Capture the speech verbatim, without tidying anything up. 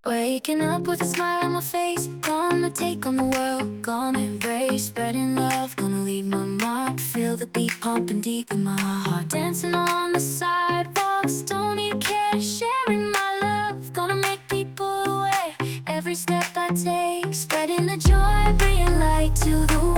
Waking up with a smile on my face, gonna take on the world, gonna embrace spreading love, gonna leave my mark. Feel the beat pumping deep in my heart, dancing on the sidewalks, don't even care, sharing my love, gonna make people aware. Every step I take, spreading the joy, bringing light to the